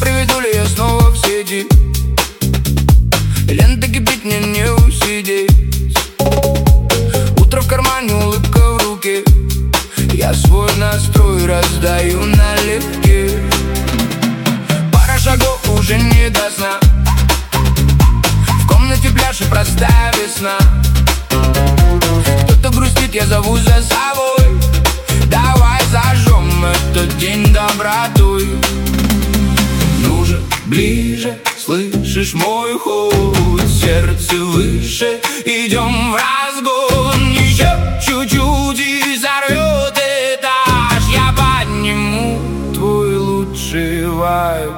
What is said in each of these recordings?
приведу ли я снова в сети? Лента кипит, мне не усидеть. Утро в кармане, улыбка в руке. Я свой настрой раздаю налегке. Пара шагов уже не до сна. В комнате пляж и простая весна. Кто-то грустит, я зову за собой. Давай зажжем этот день добротой. Ну же, ближе, слышишь мой ход? Сердце выше, идем в разгон. Еще чуть-чуть и взорвет этаж. Я подниму твой лучший вайб.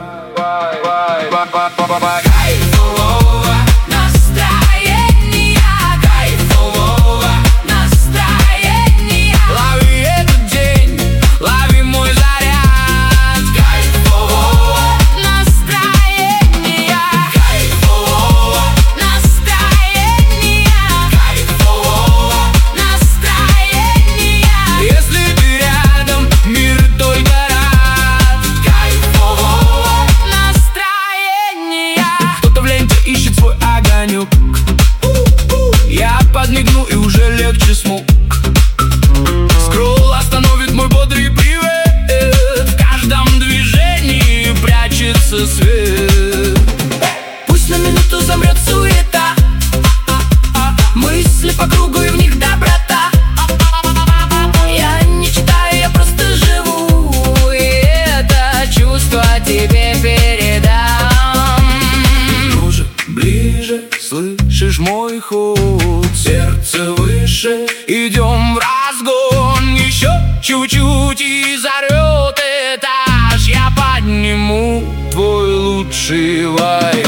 Кайфово настроение, кайфово настроение. Лови этот день, лови мой заряд. Кайфово настроение, кайфово настроение, кайфово настроение. Если ты рядом, мир только рад. Кайфово настроение. Кто-то в ленте ищет свой огонек. Я подмигну и уже легче смог. Скролл остановит мой бодрый привет. В каждом движении прячется свет. Пусть на минуту замрет суета. Мысли по кругу и в них доброта. Я не читаю, я просто живу. И это чувство тебе передам. Ну же, ближе, слышишь мой ход? Сердце выше, идем в разгон. Еще чуть-чуть и взорвет этаж. Я подниму твой лучший вайб.